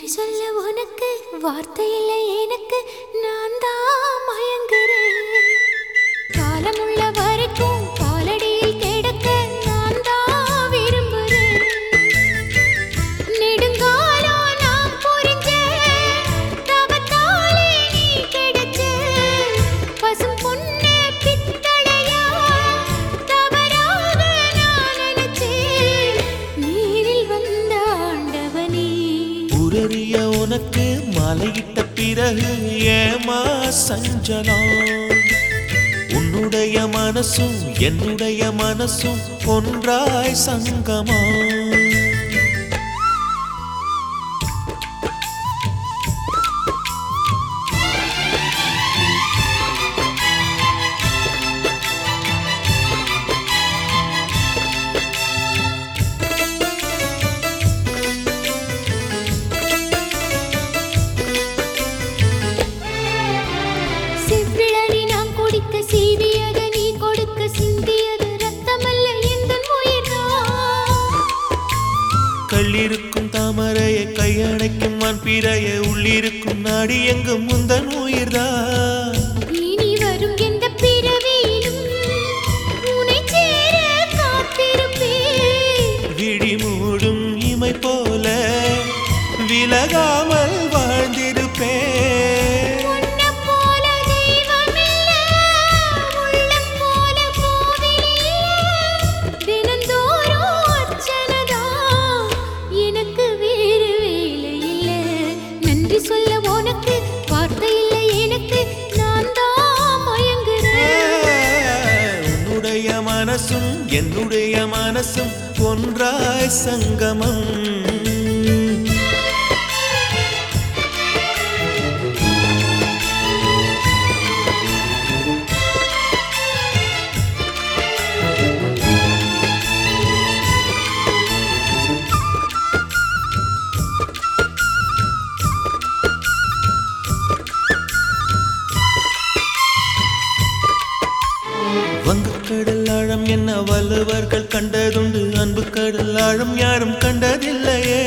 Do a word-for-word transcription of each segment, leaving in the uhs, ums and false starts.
நன்றி சொல்ல உனக்கு வார்த்தை இல்லை எனக்கு, நான் தான் மயங்குறேன். காலமுள்ள வரைக்கும் காலடியில் கிடக்க நான் தான் விரும்புறேன். நெடுங்காலம் நான் புரிஞ்ச தவத்தாலே நீ கிடைச்ச பசும் பொன்னே பித்தளையா தவறாக நான் நினைச்சேன். நீரில் வந்த ஆண்டவனே உரறிய உனக்கு மலையிட்ட பிறகு ஏமா சஞ்சலம்? உன்னுடைய மனசும் என்னுடைய மனசும் ஒன்றாய் சங்கமா? செவ்விழலி நான் குடிக்க சீவியத நீ கொடுக்க சிந்தியது ரத்தமல்ல எந்தன் உயிர்தான். கள்ளிருக்கும் தாமரைய கையணைக்கும் வான் பிறைய உள்ளிருக்கும் நாடி எங்கும் முந்தன் உயிர்தான். இனி வரும் எந்த பிறவியிலும் உன்னை சேர காத்திருப்பேன். விழி மூடும் இமை போல விலகாமல் வாழ்ந்திருப்பேன். உன்னைப் போல தெய்வமில்ல, உள்ளம் போல கோவிலில்ல. தினந்தோறும் அர்ச்சனைதான், எனக்கு வேறு வேலை இல்ல. நன்றி சொல்ல உனக்கு வார்த்தை இல்லை எனக்கு, நான் தான் மயங்குறேன். உன்னுடைய மனசும் என்னுடைய மனசும் ஒன்றாய் சங்கமம். வங்கக்கடல் ஆழம் என்ன வள்ளுவர்கள் கண்டதுண்டு, அன்பு கடல் ஆழம் யாரும் கண்டதில்லையே.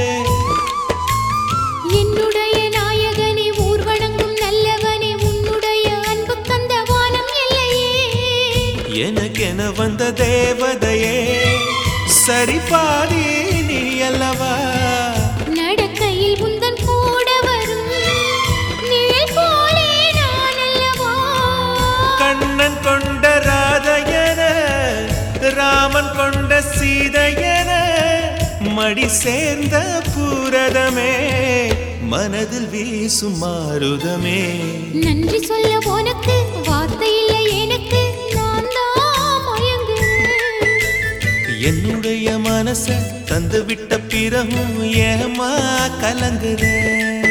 என்னுடைய நாயகனே ஊர் வணங்கும் நல்லவனே, உன்னுடைய அன்பு கந்த வானம் இல்லையே. எனக்கென வந்த தேவதையே சரி பாதி நீ அல்லவா? நடக்கையில் உந்தன் கூட வரும் நிழல் போலே நான் அல்லவா? கண்ணன் கொண்ட ராதையன ராமன் கொண்ட சீதையன மடி சேர்ந்த பூரதமே மனதில் வீசும் மாருதமே. நன்றி சொல்ல உனக்கு வார்த்தை இல்லை எனக்கு, நான் தான் மயங்குறேன். என்னுடைய மனச தந்து விட்ட பிறகும் ஏமா கலங்குதே?